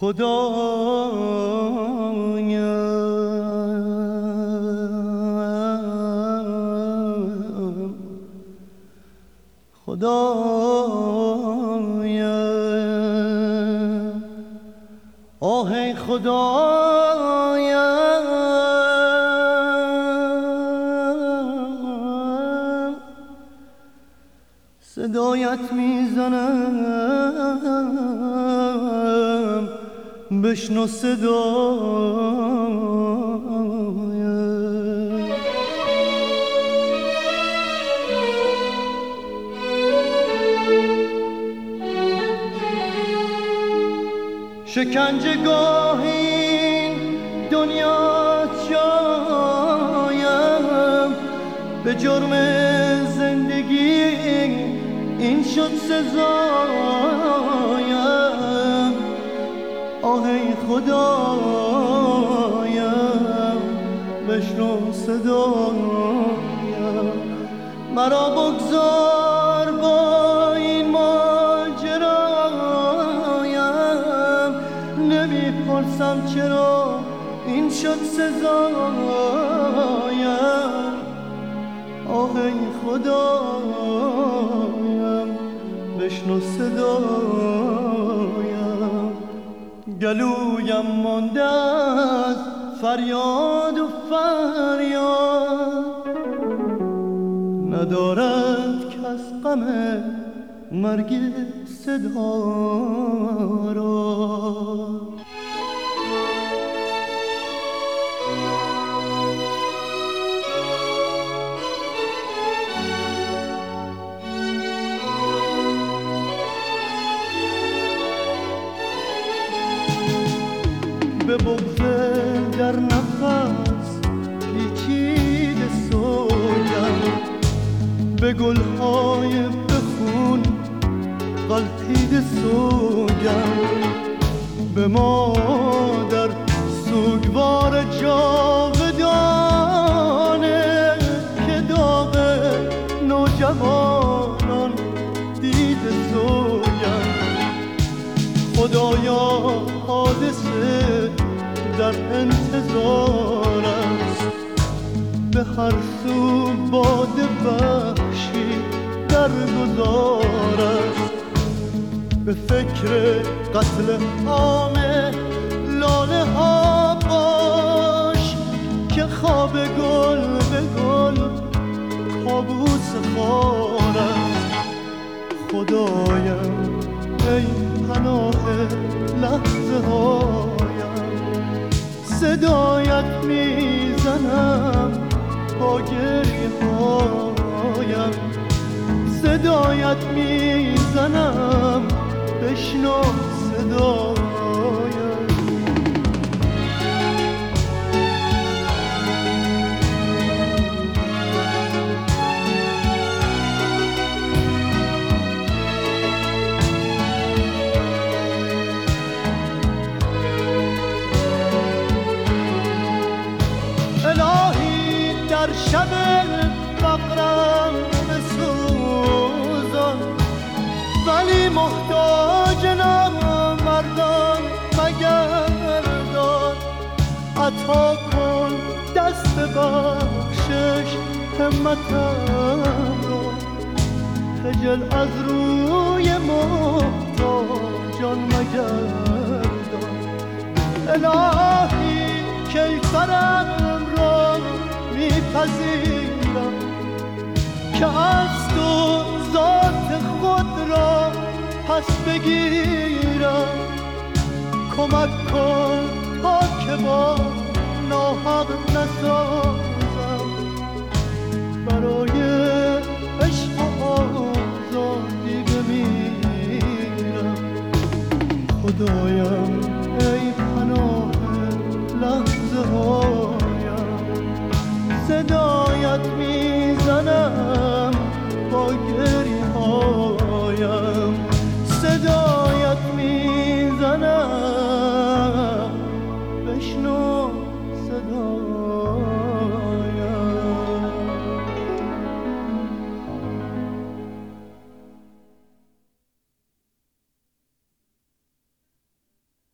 خدایم آه ای خدایم صدایت میزنم بشنو صدایم شکنجه گاه این دنیا جایم به جرم زندگی این شد سزایم آه ای خدایم بشنو صدایم مرا بگذار با این ماجرایم نمیپرسم چرا این شد سزایم آه ای خدایم بشنو صدایم گلویم مانده از فریاد و فریاد ندارد کس غم مرگ صدا را به بغض در نفس پیچیده سویم به گلهای بخون غلطیده سویم به مادر سوگوار جاودانه که داغ نوجوانان دیده سویم خدایا حادثه در انتظار است به هر سو باد وحشی در گذار است به فکر قتل عام لاله ها باش که خواب گل به گل کابوس خار است خدایم ای پناه لحظه هایم صدایت میزنم با گریه هایم صدایت میزنم بشنو صدایم در شب فقرم بسوزان ولی محتاج نامردان مگردان عطا کن دست بخشش همتم را خجل از روی محتاجان مگردان الهی کیفرم را میپذیرم که از تو ذات خود را پس بگیرم کمک کن تا که با ناحق نسازم برای عشق و آزادی بمیرم خدایم